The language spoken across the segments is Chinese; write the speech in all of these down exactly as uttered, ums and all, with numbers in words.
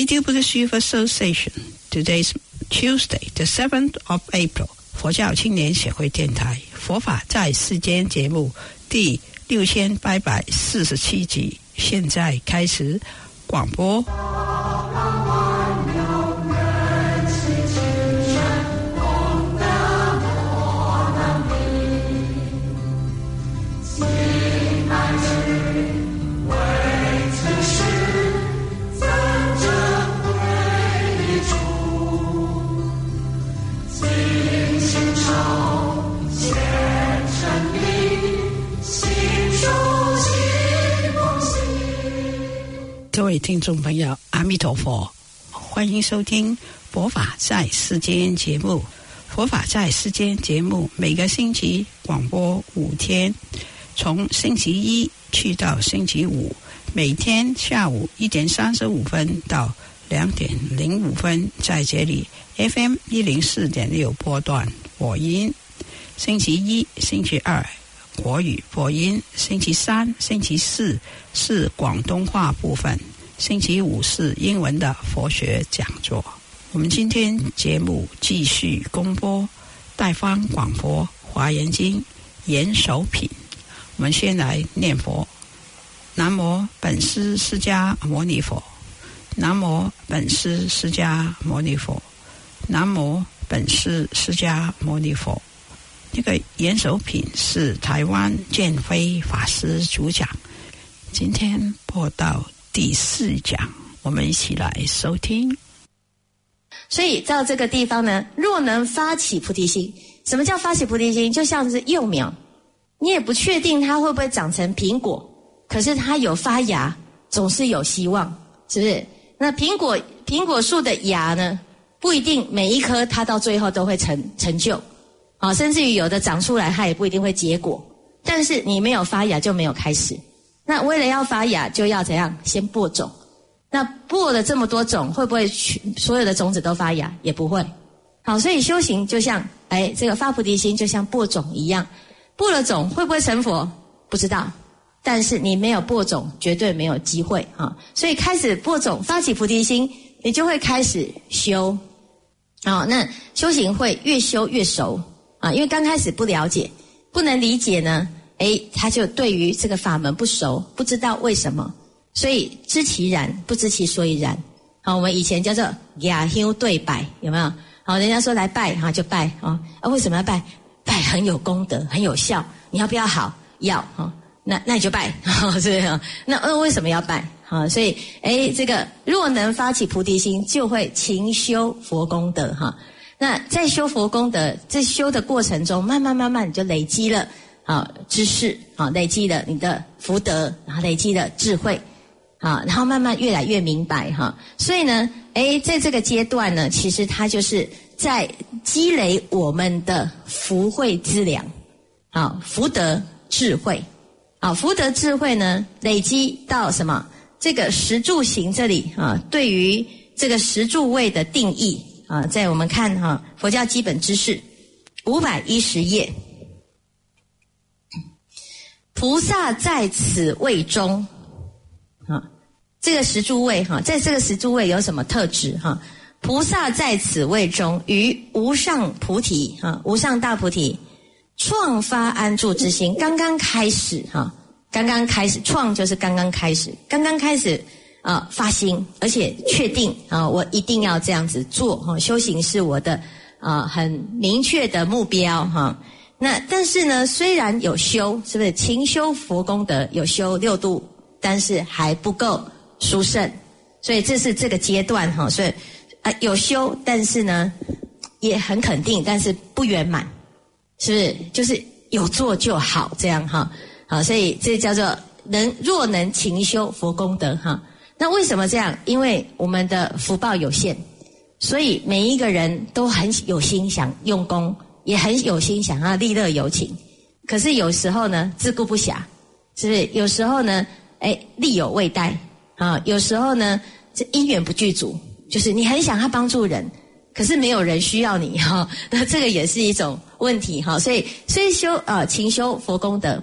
Radio Buddhist Youth Association. Today's Tuesday, the seventh of April. 佛教青年协会电台佛法在世间节目第六千八百四十七集，现在开始广播。各位听众朋友，阿弥陀佛，欢迎收听佛法在世间节目。佛法在世间节目每个星期广播五天，从星期一去到星期五，每天下午一点三十五分到两点零五分，在这里 F M 一零四点六波段播音。星期一、星期二国语播音，星期三、星期四是广东话部分，星期五是英文的佛学讲座。我们今天节目继续公播大方广佛华严经严守品。我们先来念佛：南无本师释迦牟尼佛，南无本师释迦牟尼佛，南无本师释迦牟尼佛。这个严守品是台湾建辉法师主讲，今天播到第四讲，我们一起来收听。 所以到这个地方呢，若能发起菩提心，什么叫发起菩提心？就像是幼苗，你也不确定它会不会长成苹果，可是它有发芽，总是有希望，是不是？那苹果苹果树的芽呢，不一定每一颗它到最后都会成成就。好，甚至于有的长出来它也不一定会结果，但是你没有发芽就没有开始。那为了要发芽就要怎样？先播种。那播了这么多种，会不会所有的种子都发芽？也不会。好，所以修行就像哎，这个发菩提心就像播种一样，播了种会不会成佛？不知道，但是你没有播种绝对没有机会啊。所以开始播种发起菩提心，你就会开始修。好，那修行会越修越熟啊，因为刚开始不了解，不能理解呢，诶，他就对于这个法门不熟，不知道为什么，所以知其然，不知其所以然。好，我们以前叫做雅修对拜，有没有？好，人家说来拜哈就拜啊，啊为什么要拜？拜很有功德，很有效，你要不要好？要哈，那那你就拜，是不是？那呃为什么要拜？好，所以诶，这个若能发起菩提心，就会勤修佛功德哈。那在修佛功德，在修的过程中，慢慢慢慢你就累积了啊知识，啊累积了你的福德，然后累积了智慧，啊，然后慢慢越来越明白哈。所以呢，诶，在这个阶段呢，其实它就是在积累我们的福慧资粮，啊，福德智慧，啊，福德智慧呢，累积到什么？这个十住行这里啊，对于这个十住位的定义。啊，在我们看哈、啊，佛教基本知识五百一十页，菩萨在此位中，啊，这个十住位哈、啊，在这个十住位有什么特质哈、啊？菩萨在此位中，于无上菩提啊，无上大菩提，创发安住之心，刚刚开始哈、啊，刚刚开始创就是刚刚开始，刚刚开始。啊，发心，而且确定啊，我一定要这样子做哈、啊。修行是我的啊很明确的目标哈、啊。那但是呢，虽然有修，是不是勤修佛功德，有修六度，但是还不够殊胜，所以这是这个阶段哈、啊。所以啊有修，但是呢也很肯定，但是不圆满，是不是？就是有做就好这样哈。好，所以这叫做能若能勤修佛功德哈。啊那为什么这样？因为我们的福报有限，所以每一个人都很有心想用功，也很有心想要利乐有情。可是有时候呢，自顾不暇，是不是？有时候呢，哎，力有未逮啊；有时候呢，这因缘不具足，就是你很想要帮助人，可是没有人需要你哈。那这个也是一种问题哈。所以，所以修啊，勤修佛功德。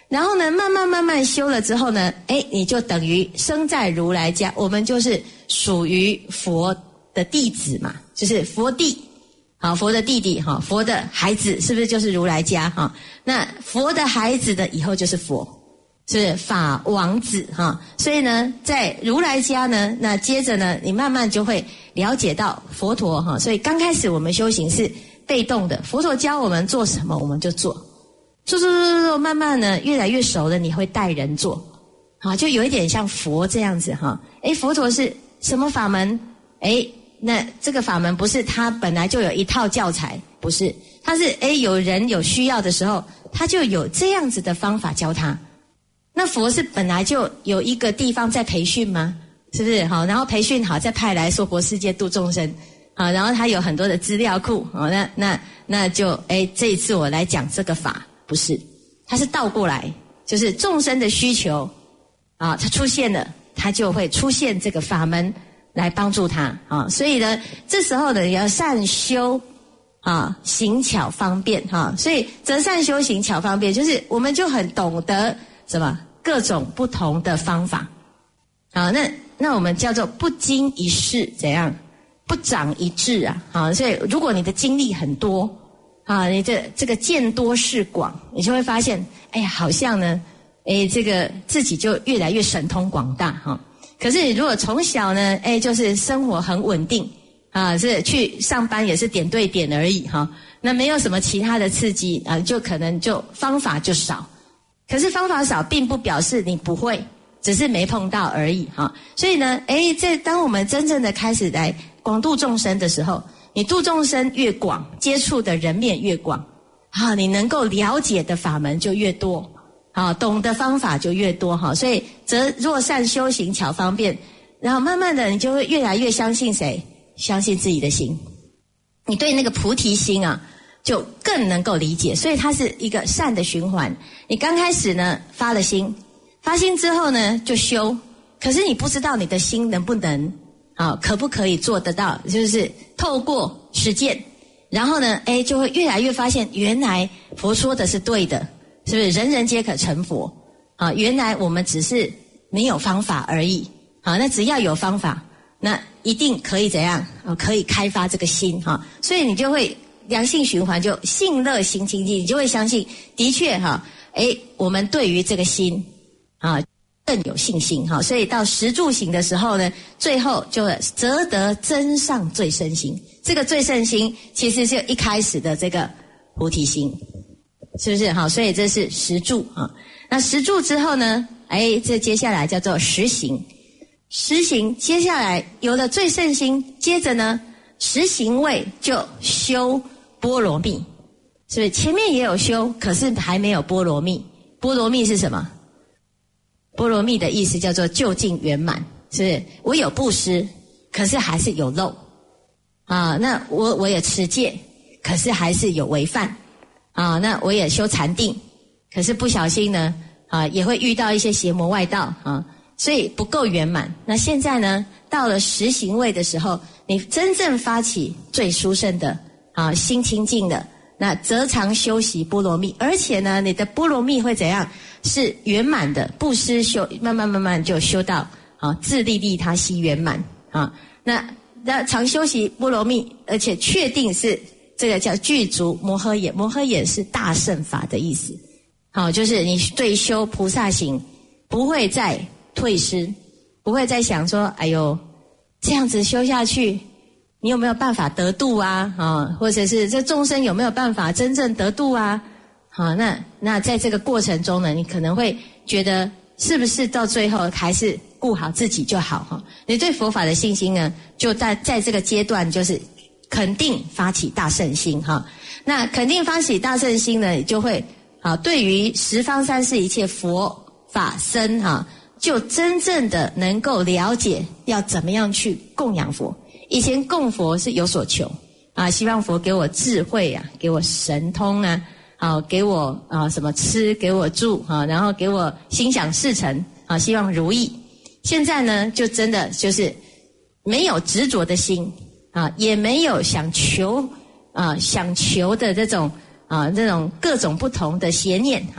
然后呢，慢慢慢慢修了之后呢，哎，你就等于生在如来家，我们就是属于佛的弟子嘛，就是佛弟，好，佛的弟弟哈，佛的孩子是不是就是如来家哈？那佛的孩子的以后就是佛，是法王子哈。所以呢，在如来家呢，那接着呢，你慢慢就会了解到佛陀哈。所以刚开始我们修行是被动的，佛陀教我们做什么我们就做。做做做做，慢慢呢，越来越熟了，你会带人做，啊，就有一点像佛这样子哈。诶，佛陀是什么法门？诶，那这个法门不是他本来就有一套教材，不是，他是诶有人有需要的时候，他就有这样子的方法教他。那佛是本来就有一个地方在培训吗？是不是？好，然后培训好，再派来娑婆世界度众生。啊，然后他有很多的资料库，哦，那那那就诶这一次我来讲这个法。不是，它是倒过来，就是众生的需求啊，它出现了，它就会出现这个法门来帮助他啊。所以呢，这时候呢要善修啊，行巧方便哈、啊。所以择善修行巧方便，就是我们就很懂得什么各种不同的方法啊。那那我们叫做不经一事，怎样不长一智啊？啊，所以如果你的经历很多。啊，你这这个见多识广，你就会发现，哎呀，好像呢，哎，这个自己就越来越神通广大哈、啊。可是你如果从小呢，哎，就是生活很稳定啊，是去上班也是点对点而已哈、啊，那没有什么其他的刺激啊，就可能就方法就少。可是方法少，并不表示你不会，只是没碰到而已哈、啊。所以呢，哎，这当我们真正的开始来广度众生的时候。你度众生越广，接触的人面越广，啊，你能够了解的法门就越多，啊，懂的方法就越多哈。所以则若善修行巧方便，然后慢慢的你就会越来越相信谁？相信自己的心。你对那个菩提心啊，就更能够理解。所以它是一个善的循环。你刚开始呢发了心，发心之后呢就修，可是你不知道你的心能不能。啊，可不可以做得到？就是透过实践，然后呢，哎，就会越来越发现，原来佛说的是对的，是不是？人人皆可成佛啊！原来我们只是没有方法而已。好，那只要有方法，那一定可以怎样？啊，可以开发这个心哈。所以你就会良性循环，就信乐心清净，你就会相信，的确哈，哎，我们对于这个心啊。更有信心哈，所以到十住行的时候呢，最后就则得真上最胜心。这个最胜心其实是一开始的这个菩提心，是不是哈？所以这是十住啊。那十住之后呢，哎，这接下来叫做十行。十行接下来有了最胜心，接着呢，十行位就修波罗蜜，是不是？前面也有修，可是还没有波罗蜜。波罗蜜是什么？波罗蜜的意思叫做究竟圆满，是不是？我有布施，可是还是有漏啊。那我我也持戒，可是还是有违犯啊。那我也修禅定，可是不小心呢啊，也会遇到一些邪魔外道啊，所以不够圆满。那现在呢，到了十行位的时候，你真正发起最殊胜的啊心清净的，那则常修习波罗蜜，而且呢，你的波罗蜜会怎样？是圆满的，布施修，慢慢慢慢就修到啊自利利他悉圆满啊。那那常修习波罗蜜，而且确定是这个叫具足摩诃也，摩诃也是大乘法的意思。好，就是你对修菩萨行不会再退失，不会再想说，哎呦，这样子修下去，你有没有办法得度啊？啊，或者是这众生有没有办法真正得度啊？好，那那在这个过程中呢，你可能会觉得是不是到最后还是顾好自己就好哈？你对佛法的信心呢，就在在这个阶段就是肯定发起大乘心哈。那肯定发起大乘心呢，你就会啊，对于十方三世一切佛法僧哈，就真正的能够了解要怎么样去供养佛。以前供佛是有所求啊，希望佛给我智慧啊，给我神通啊。好，给我啊什么吃，给我住啊，然后给我心想事成啊，希望如意。现在呢，就真的就是没有执着的心啊，也没有想求啊想求的这种啊这种各种不同的邪念哈、啊。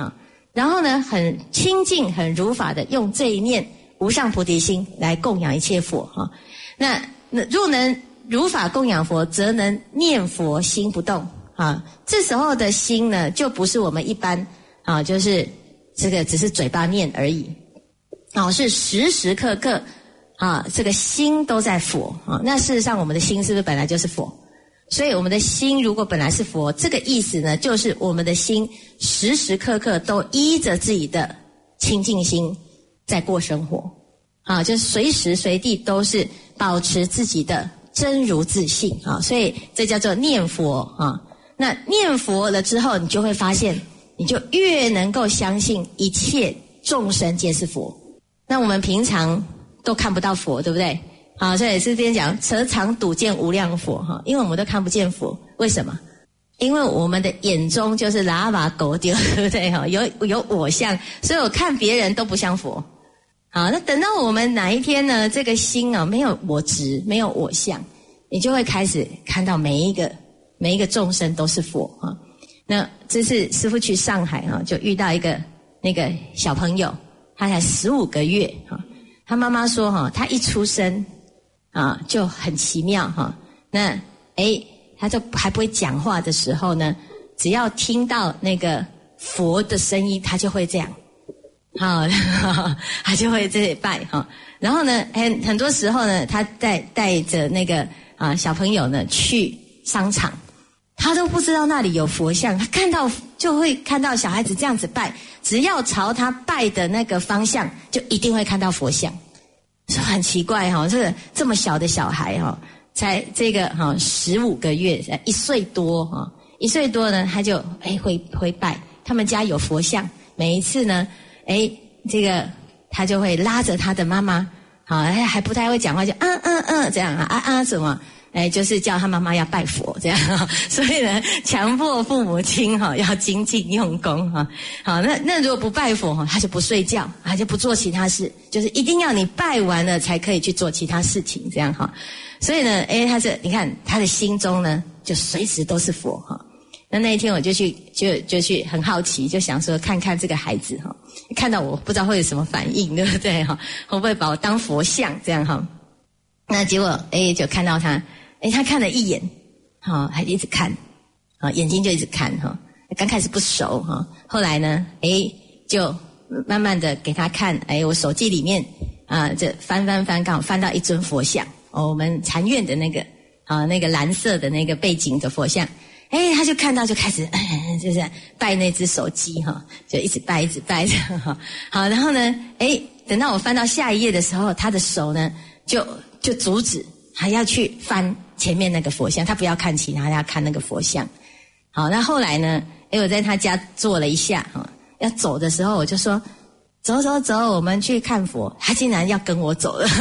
然后呢，很清净、很如法的用这一念无上菩提心来供养一切佛哈。那那若能如法供养佛，则能念佛心不动啊。这时候的心呢，就不是我们一般啊，就是这个只是嘴巴念而已，啊，是时时刻刻啊，这个心都在佛啊。那事实上，我们的心是不是本来就是佛？所以我们的心如果本来是佛，这个意思呢，就是我们的心时时刻刻都依着自己的清净心在过生活，啊，就随时随地都是保持自己的真如自性啊，所以这叫做念佛啊。那念佛了之后，你就会发现，你就越能够相信一切众生皆是佛。那我们平常都看不到佛，对不对？好，所以这边讲舍常睹见无量佛哈，因为我们都看不见佛，为什么？因为我们的眼中就是喇叭狗丢，对不对哈？有有我相，所以我看别人都不像佛。好，那等到我们哪一天呢，这个心啊没有我执，没有我相，你就会开始看到每一个每一个众生都是佛啊。那这次师父去上海啊，就遇到一个那个小朋友，他才十五个月啊，他妈妈说哈，他一出生啊，就很奇妙哈。那诶，他就还不会讲话的时候呢，只要听到那个佛的声音，他就会这样，好，他就会这里拜哈。然后呢，很很多时候呢，他带带着那个啊小朋友呢去商场，他都不知道那里有佛像，他看到就会看到小孩子这样子拜，只要朝他拜的那个方向，就一定会看到佛像。说很奇怪哈，这个这么小的小孩哈，才这个哈十五个月，一岁多哈，一岁多呢，他就哎会会拜，他们家有佛像，每一次呢，哎这个他就会拉着他的妈妈，好还还不太会讲话，就嗯嗯嗯这样啊啊啊什么。哎，就是叫他妈妈要拜佛这样哈，所以呢，强迫父母亲哈要精进用功哈。好，那那如果不拜佛哈，他就不睡觉，他就不做其他事，就是一定要你拜完了才可以去做其他事情这样哈。所以呢，哎，他这你看他的心中呢，就随时都是佛哈。那那一天我就去就就去很好奇，就想说看看这个孩子哈，看到我不知道会有什么反应，对不对哈？会不会把我当佛像这样哈？那结果哎，就看到他。诶，他看了一眼，好、哦，还一直看，啊、哦，眼睛就一直看哈、哦。刚开始不熟哈、哦，后来呢，诶，就慢慢的给他看，诶，我手机里面啊，这翻翻翻，刚好翻到一尊佛像，哦，我们禅院的那个啊，那个蓝色的那个背景的佛像，诶，他就看到就开始，就是拜那只手机哈、哦，就一直拜一直拜着哈。好，然后呢，诶，等到我翻到下一页的时候，他的手呢就就阻止，还要去翻前面那个佛像，他不要看其他，他要看那个佛像。好，那后来呢，诶，我在他家坐了一下哈，要走的时候我就说走走走，我们去看佛，他竟然要跟我走了。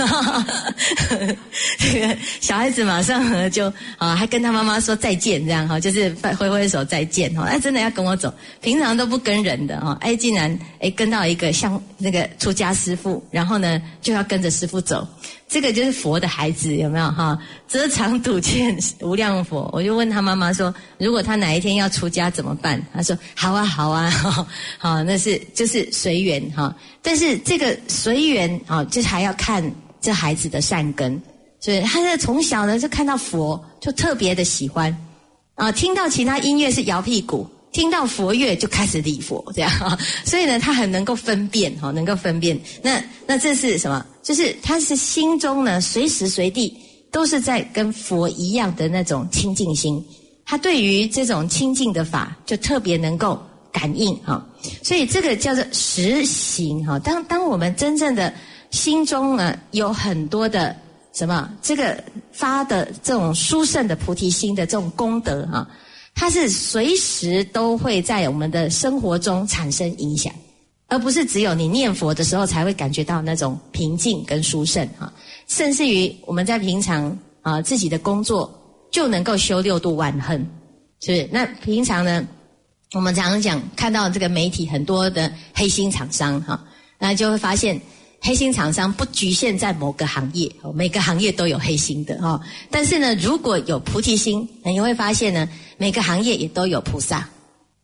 这个小孩子马上呢就啊，还跟他妈妈说再见，这样哈，就是挥挥手再见哈，哎，真的要跟我走，平常都不跟人的哈，哎，竟然哎跟到一个像那个出家师父，然后呢就要跟着师父走。这个就是佛的孩子，有没有哈？遮常睹见无量佛。我就问他妈妈说，如果他哪一天要出家怎么办？他说好啊好啊，好，好，那是就是随缘哈。但是这个随缘啊，就是还要看这孩子的善根。所以他从小呢就看到佛就特别的喜欢啊，听到其他音乐是摇屁股，听到佛乐就开始礼佛，这样哈。所以呢，他很能够分辨哈，能够分辨。那那这是什么？就是他是心中呢，随时随地都是在跟佛一样的那种清净心。他对于这种清净的法，就特别能够感应哈。所以这个叫做实行哈。当当我们真正的心中呢，有很多的什么这个发的这种殊胜的菩提心的这种功德哈。它是随时都会在我们的生活中产生影响，而不是只有你念佛的时候才会感觉到那种平静跟殊胜哈。甚至于我们在平常啊自己的工作就能够修六度万恒，是不是？那平常呢，我们常常讲看到这个媒体很多的黑心厂商哈，那就会发现黑心厂商不局限在某个行业，每个行业都有黑心的哈。但是呢，如果有菩提心，你会发现呢，每个行业也都有菩萨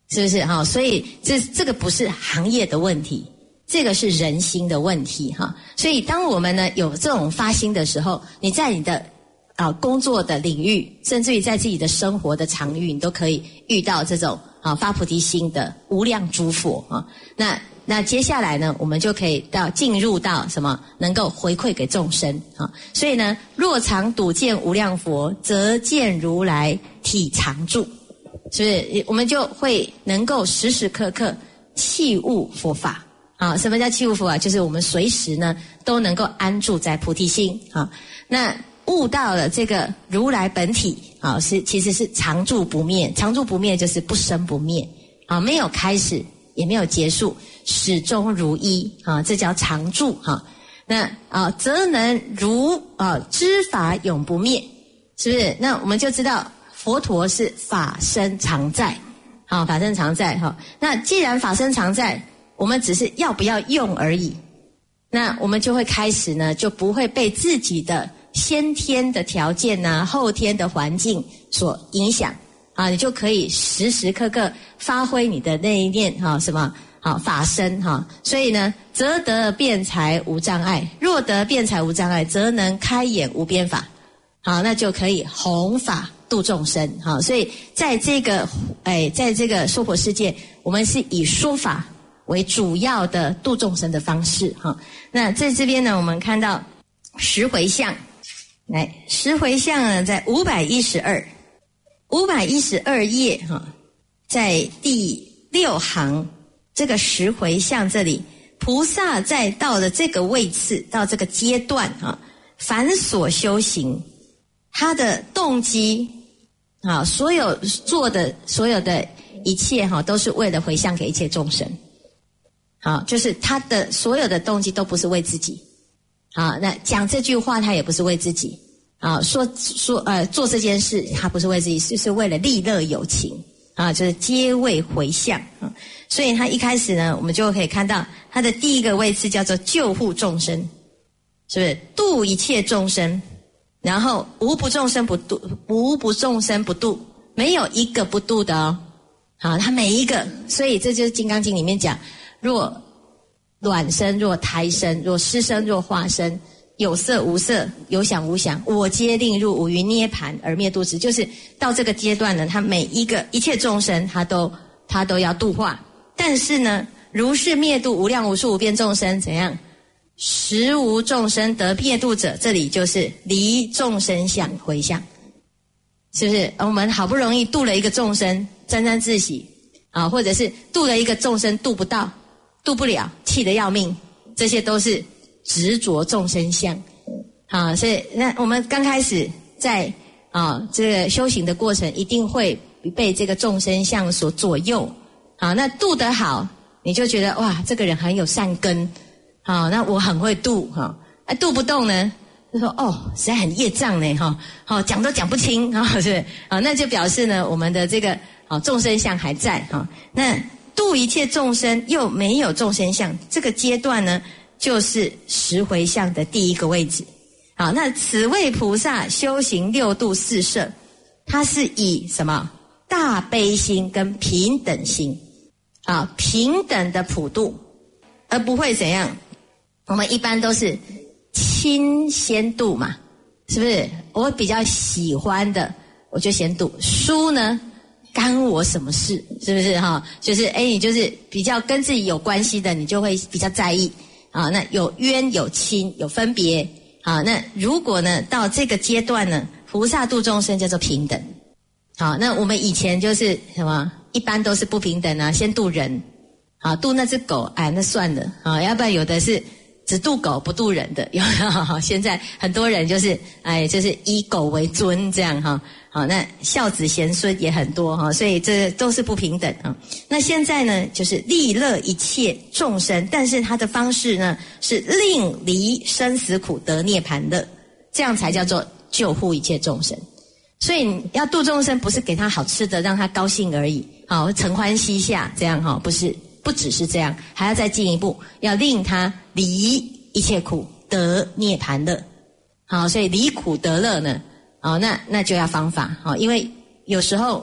是不是哈？所以这这个不是行业的问题，这个是人心的问题哈。所以当我们呢有这种发心的时候，你在你的啊工作的领域，甚至于在自己的生活的场域，你都可以遇到这种啊发菩提心的无量诸佛啊。那那接下来呢，我们就可以到进入到什么？能够回馈给众生啊。所以呢，若常睹见无量佛，则见如来体常住，是不是？我们就会能够时时刻刻契悟佛法啊。什么叫契悟佛法？就是我们随时呢都能够安住在菩提心啊。那悟到了这个如来本体啊，是其实是常住不灭，常住不灭就是不生不灭啊，没有开始也没有结束，始终如一啊，这叫常住哈。那啊，则能如啊知法永不灭，是不是？那我们就知道佛陀是法身常在，好，法身常在哈。那既然法身常在，我们只是要不要用而已。那我们就会开始呢，就不会被自己的先天的条件呐、后天的环境所影响啊，你就可以时时刻刻发挥你的那一念哈什么好法身哈。所以呢，则得辩才无障碍，若得辩才无障碍，则能开眼无边法。好，那就可以弘法度众生。好，所以在这个哎，在这个娑婆世界，我们是以说法为主要的度众生的方式哈。那在这边呢，我们看到十回向，来十回向呢，在五百一十二，五百一十二页哈，在第六行这个十回向这里，菩萨在到了这个位次，到这个阶段哈，凡所修行，他的动机啊，所有做的所有的一切哈，都是为了回向给一切众生。好，就是他的所有的动机都不是为自己。好，那讲这句话他也不是为自己。啊，说说呃做这件事他不是为自己，就是为了利乐有情啊，就是皆为回向啊。所以他一开始呢，我们就可以看到他的第一个位置叫做救护众生，是不是度一切众生？然后无不众生不度，无不众生不度，没有一个不度的哦。好，他每一个，所以这就是《金刚经》里面讲，若卵生，若胎生，若湿生，若化生，有色无色，有想无想，我皆令入五蕴涅盘而灭度之。就是到这个阶段呢，他每一个一切众生，他都他都要度化。但是呢，如是灭度无量无数无边众生，怎样？实无众生得灭度者，这里就是离众生相回向，是不是？我们好不容易度了一个众生，沾沾自喜啊，或者是度了一个众生度不到，度不了，气得要命，这些都是执着众生相啊。所以那我们刚开始在啊这个修行的过程，一定会被这个众生相所左右。好，那度得好，你就觉得哇，这个人很有善根。好，那我很会度哈，啊度不动呢，就说哦，实在很业障呢哈，好讲都讲不清哈，是不是？啊，那就表示呢，我们的这个好众生相还在哈。那度一切众生又没有众生相，这个阶段呢，就是十回向的第一个位置。好，那此位菩萨修行六度四摄，他是以什么大悲心跟平等心，啊，平等的普度，而不会怎样。我们一般都是亲先度嘛，是不是？我比较喜欢的，我就先度。疏呢，干我什么事？是不是哈？就是哎，你就是比较跟自己有关系的，你就会比较在意啊。那有冤有亲有分别啊。那如果呢，到这个阶段呢，菩萨度众生叫做平等。好，那我们以前就是什么？一般都是不平等啊，先度人，好度那只狗，哎，那算了啊。要不然有的是只度狗不度人的，有现在很多人就是哎，就是以狗为尊这样哈。好，那孝子贤孙也很多哈，所以这都是不平等啊。那现在呢，就是利乐一切众生，但是他的方式呢是令离生死苦得涅盘乐，这样才叫做救护一切众生。所以要度众生，不是给他好吃的让他高兴而已，好承欢膝下这样哈，不是。不只是这样，还要再进一步，要令他离一切苦得涅盘乐。好，所以离苦得乐呢，哦，那那就要方法，好，因为有时候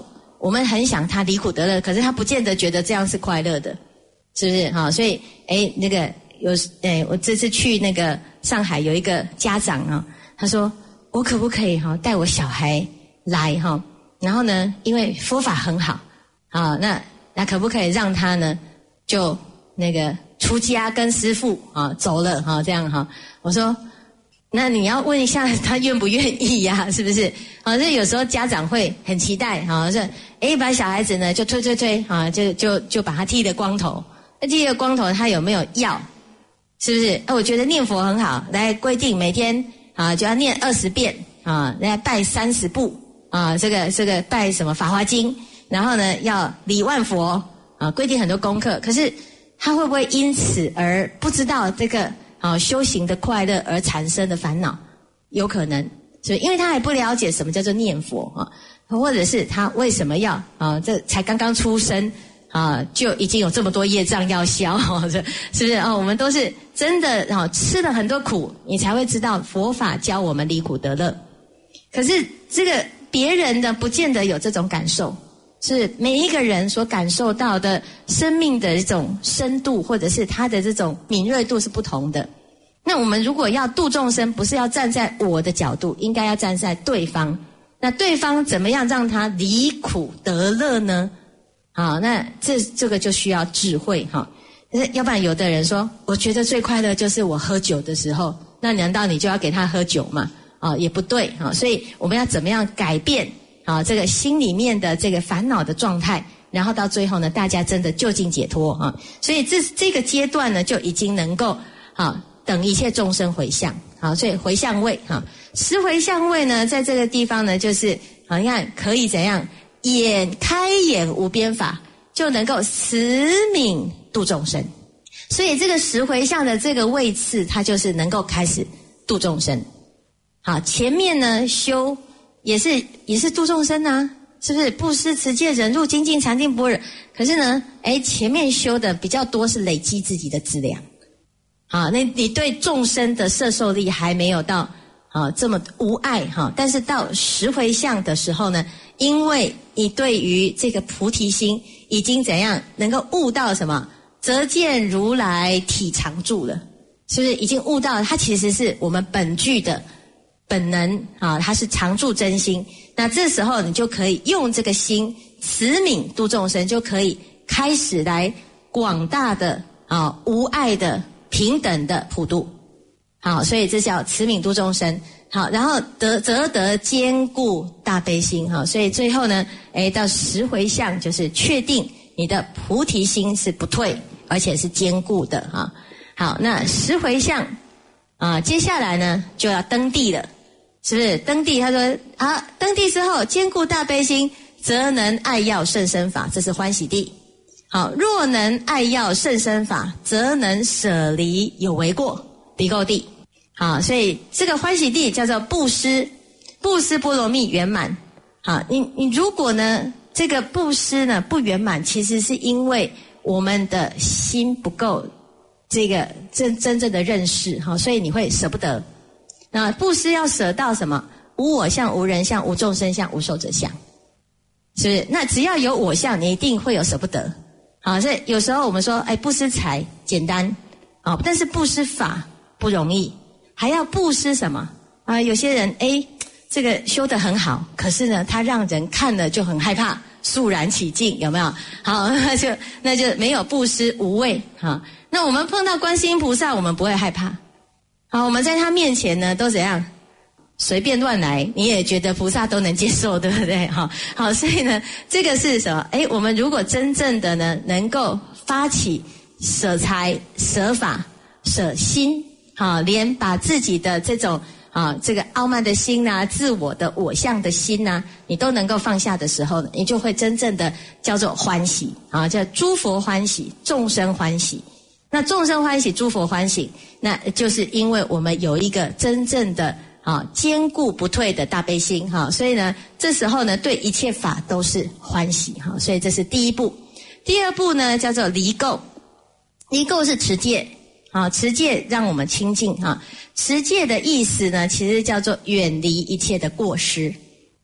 我们很想他离苦得乐，可是他不见得觉得这样是快乐的，是不是？哈，所以诶那个有诶我这次去那个上海有一个家长啊，他说我可不可以哈带我小孩来哈，然后呢因为佛法很好啊，那那可不可以让他呢就那个出家跟师父啊走了哈，这样哈，我说那你要问一下他愿不愿意呀、啊，是不是？啊，这有时候家长会很期待哈，是诶把小孩子呢就推推推啊，就就就把他剃了光头，那剃了光头他有没有要？是不是？啊，我觉得念佛很好，来规定每天啊就要念二十遍啊，来拜三十部啊，这个这个拜什么法华经，然后呢要礼万佛啊，规定很多功课，可是他会不会因此而不知道这个？啊，修行的快乐而产生的烦恼，有可能，所以因为他还不了解什么叫做念佛啊，或者是他为什么要啊，这才刚刚出生啊，就已经有这么多业障要消，是不是啊？我们都是真的啊，吃了很多苦，你才会知道佛法教我们离苦得乐。可是这个别人呢，不见得有这种感受。是每一个人所感受到的生命的一种深度，或者是他的这种敏锐度是不同的。那我们如果要度众生，不是要站在我的角度，应该要站在对方。那对方怎么样让他离苦得乐呢？好，那这这个就需要智慧哈。要不然有的人说，我觉得最快乐就是我喝酒的时候，那难道你就要给他喝酒吗？啊，也不对啊。所以我们要怎么样改变？啊，这个心里面的这个烦恼的状态，然后到最后呢，大家真的就近解脱啊！所以这这个阶段呢，就已经能够啊，等一切众生回向啊，所以回向位哈，十回向位呢，在这个地方呢，就是好，你看可以怎样，眼开眼无边法，就能够慈悯度众生。所以这个十回向的这个位次，它就是能够开始度众生。好，前面呢修。也是也是度众生啊，是不是？布施、持戒、忍辱、精进、禅定、般若。可是呢，哎，前面修的比较多是累积自己的资粮。好，那你对众生的摄受力还没有到啊这么无碍哈，但是到十回向的时候呢，因为你对于这个菩提心已经怎样能够悟到什么？则见如来体常住了，是不是？已经悟到它其实是我们本具的。本能啊，它是常住真心。那这时候你就可以用这个心慈悯度众生，就可以开始来广大的啊无碍的平等的普度。好，所以这叫慈悯度众生。好，然后得则得坚固大悲心。哈，所以最后呢，哎，到十回向就是确定你的菩提心是不退，而且是坚固的哈。好，那十回向啊，接下来呢就要登地了。是不是登地？他说啊，登地之后坚固大悲心，则能爱要甚深法，这是欢喜地。好，若能爱要甚深法，则能舍离有为过，离垢地。好，所以这个欢喜地叫做布施，布施波罗蜜圆满。好，你你如果呢这个布施呢不圆满，其实是因为我们的心不够这个真真正的认识，好，所以你会舍不得。那布施要舍到什么？无我相、无人相、无众生相、无寿者相，是不是？那只要有我相，你一定会有舍不得。好，所以有时候我们说，哎，布施财简单，啊，但是布施法不容易，还要布施什么？啊，有些人哎，这个修得很好，可是呢，他让人看了就很害怕，肃然起敬，有没有？好，那就那就没有布施无畏。哈，那我们碰到观世音菩萨，我们不会害怕。好，我们在他面前呢，都怎样？随便乱来，你也觉得菩萨都能接受，对不对？好，好，所以呢，这个是什么？哎，我们如果真正的呢，能够发起舍财、舍法、舍心，好，连把自己的这种啊，这个傲慢的心呐、啊，自我的我相的心呐、啊，你都能够放下的时候呢，你就会真正的叫做欢喜啊，叫诸佛欢喜，众生欢喜。那众生欢喜，诸佛欢喜，那就是因为我们有一个真正的啊坚固不退的大悲心哈，所以呢，这时候呢，对一切法都是欢喜哈，所以这是第一步。第二步呢，叫做离垢，离垢是持戒啊，持戒让我们清净哈。持戒的意思呢，其实叫做远离一切的过失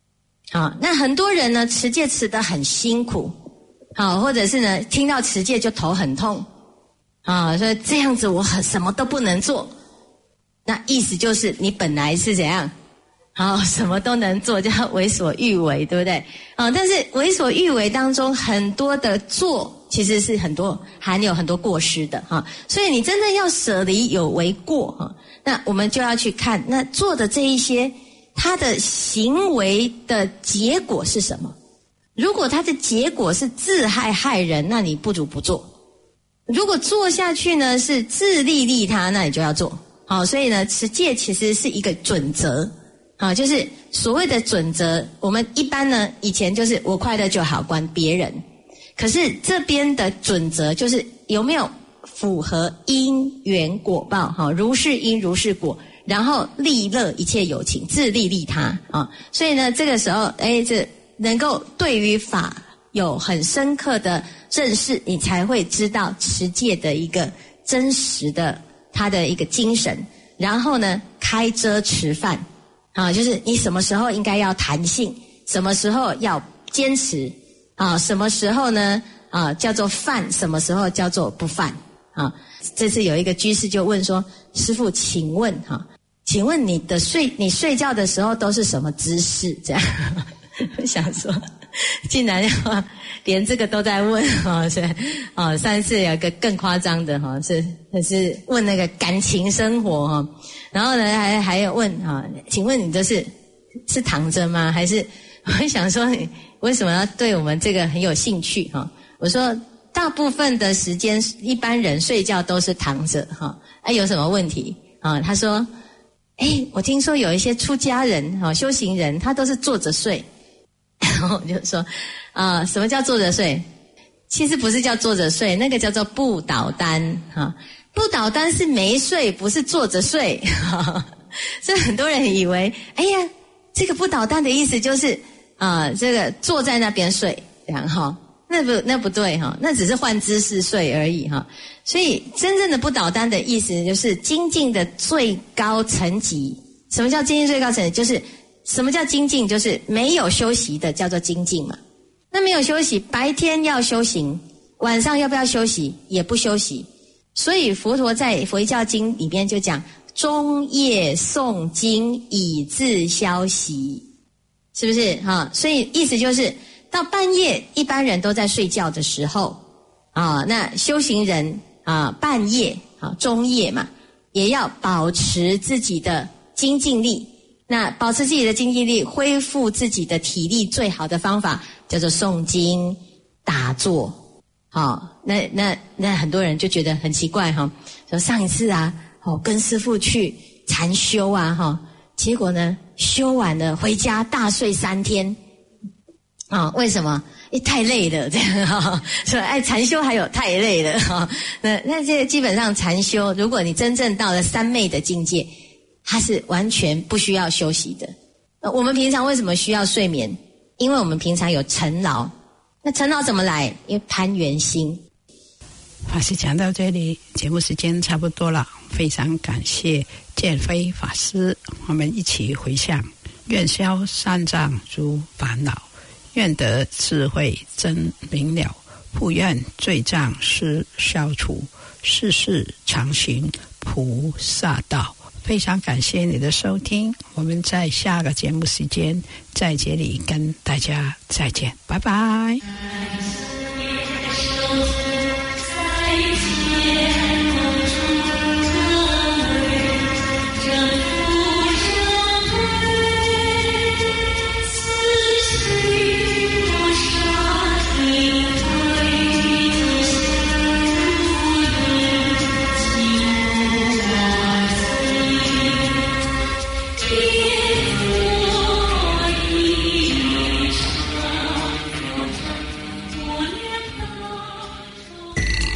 好，那很多人呢持戒持得很辛苦，好，或者是呢听到持戒就头很痛，啊，所以这样子我很什么都不能做。那意思就是你本来是怎样？好，什么都能做，叫为所欲为，对不对？啊，但是为所欲为当中很多的做，其实是很多含有很多过失的哈。所以你真正要舍离有为过哈，那我们就要去看那做的这一些，他的行为的结果是什么？如果他的结果是自害害人，那你不如不做；如果做下去呢是自利利他，那你就要做。好，所以呢，持戒其实是一个准则。啊，就是所谓的准则，我们一般呢，以前就是我快乐就好，管别人。可是这边的准则就是有没有符合因缘果报，哈，如是因如是果，然后利乐一切有情，自利利他啊。所以呢，这个时候，哎，这能够对于法有很深刻的认识，你才会知道持戒的一个真实的它的一个精神。然后呢，开遮持犯。啊，就是你什么时候应该要弹性，什么时候要坚持，啊，什么时候呢？啊，叫做犯，什么时候叫做不犯？啊，这次有一个居士就问说：“师父，请问哈、啊，请问你的睡你睡觉的时候都是什么姿势？”这样，我想说，竟然要连这个都在问哈，是啊，上次有一个更夸张的哈，是是问那个感情生活哈。然后呢，还还有问啊，请问你这是是躺着吗？还是我想说你为什么要对我们这个很有兴趣哈？我说大部分的时间一般人睡觉都是躺着哈，哎、啊、有什么问题啊？他说，哎，我听说有一些出家人哈、修行人他都是坐着睡，然后我就说啊，什么叫坐着睡？其实不是叫坐着睡，那个叫做不倒单哈。不倒单是没睡，不是坐着睡。所以很多人以为，哎呀，这个不倒单的意思就是啊、呃，这个坐在那边睡，然后那不那不对哈，那只是换姿势睡而已哈。所以真正的不倒单的意思就是精进的最高层级。什么叫精进最高层级？就是什么叫精进？就是没有休息的叫做精进嘛。那没有休息，白天要修行，晚上要不要休息？也不休息。所以佛陀在佛教经里面就讲终夜诵经以自消息，是不是哈？所以意思就是到半夜一般人都在睡觉的时候啊，那修行人啊半夜啊中夜嘛，也要保持自己的精进力。那保持自己的精进力，恢复自己的体力最好的方法叫做诵经打坐。好，那那那很多人就觉得很奇怪哈，说上一次啊，哦跟师父去禅修啊哈，结果呢修完了回家大睡三天，啊为什么？因为太累了这样哈，说哎禅修还有太累了哈，那那这基本上禅修，如果你真正到了三昧的境界，它是完全不需要休息的。那我们平常为什么需要睡眠？因为我们平常有尘劳。那尘劳怎么来？因为攀缘心。 法师讲到这里，节目时间差不多了，非常感谢建辉法师，我们一起回向，愿消三障诸烦恼，愿得智慧真明了，不愿罪障失消除，世世常行菩萨道。非常感谢你的收听，我们在下个节目时间在这里跟大家再见，拜拜。